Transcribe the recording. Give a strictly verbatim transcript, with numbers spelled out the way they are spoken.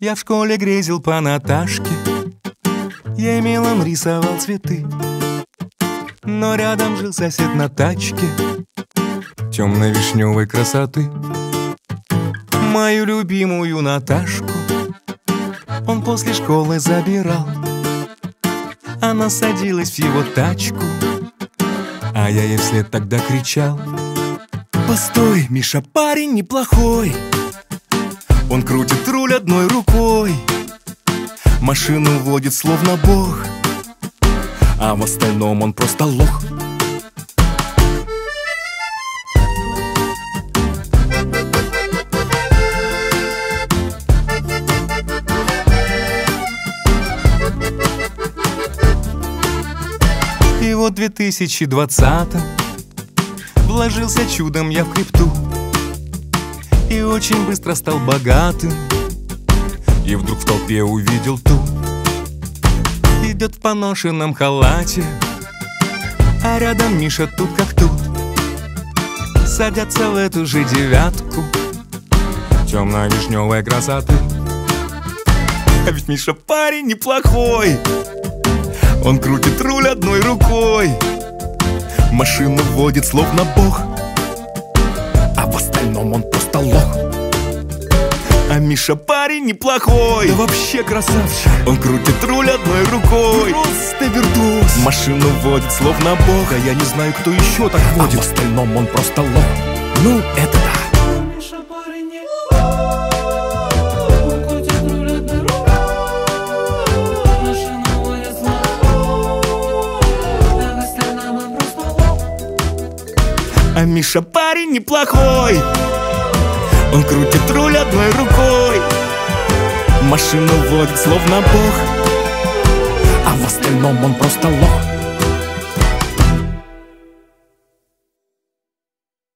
Я в школе грезил по Наташке, я мелом рисовал цветы. Но рядом жил сосед на тачке темной вишневой красоты. Мою любимую Наташку он после школы забирал. Она садилась в его тачку, а я ей вслед тогда кричал: постой, Миша, парень неплохой. Он крутит руль одной рукой, машину водит словно бог, а в остальном он просто лох. И вот в две тысячи двадцатом вложился чудом я в крипту и очень быстро стал богатым. И вдруг в толпе увидел ту. Идет в поношенном халате, а рядом Миша тут как тут. Садятся в эту же девятку темно-вишневой красоты. А ведь Миша парень неплохой. Он крутит руль одной рукой, машину водит словно бог, а в остальном он просто лох. А Миша парень неплохой, да вообще красавчик. Он крутит руль одной рукой, просто виртуоз, машину водит словно бог, а я не знаю, кто еще так водит, а в остальном он просто лох. Ну, это да. А Миша парень неплохой. Он крутит руль одной рукой, машину водит словно бог, а в остальном он просто лох.